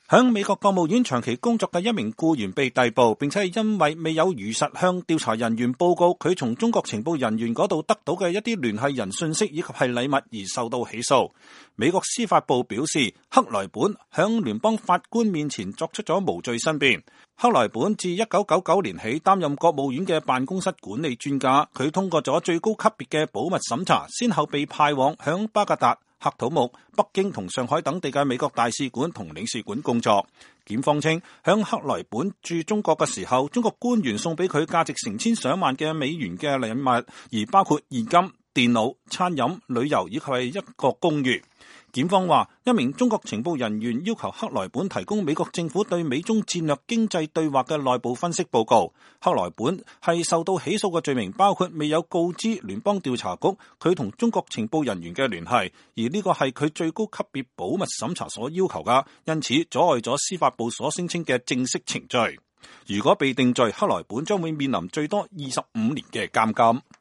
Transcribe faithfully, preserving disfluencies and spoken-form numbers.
響美國國務院長期工作嘅一名僱員被逮捕，並且係因為未有如實向調查人員報告佢從中國情報人員嗰度得到嘅一啲聯繫人信息以及係禮物而受到起訴。美國司法部表示，克萊本響聯邦法官面前作出咗無罪申辯。克萊本自一九九九年起擔任國務院嘅辦公室管理專家，佢通過咗最高級別嘅保密審查，先後被派往響巴格達、喀土穆、北京同上海等地嘅美國大使館同領事館工作。檢方稱，響克萊本駐中國嘅時候，中國官員送俾佢價值成千上萬嘅美元嘅禮物，而包括現金、電腦、餐飲、旅遊以及係一個公寓。檢方話，一名中國情報人員要求克萊本提供美國政府對美中戰略經濟對話嘅內部分析報告。克萊本係受到起訴嘅罪名包括未有告知聯邦調查局佢同中國情報人員嘅聯繫，而呢個係佢最高級別保密審查所要求噶，因此阻礙咗司法部所聲稱嘅正式程序。如果被定罪，克萊本將會面臨最多二十五年嘅監禁。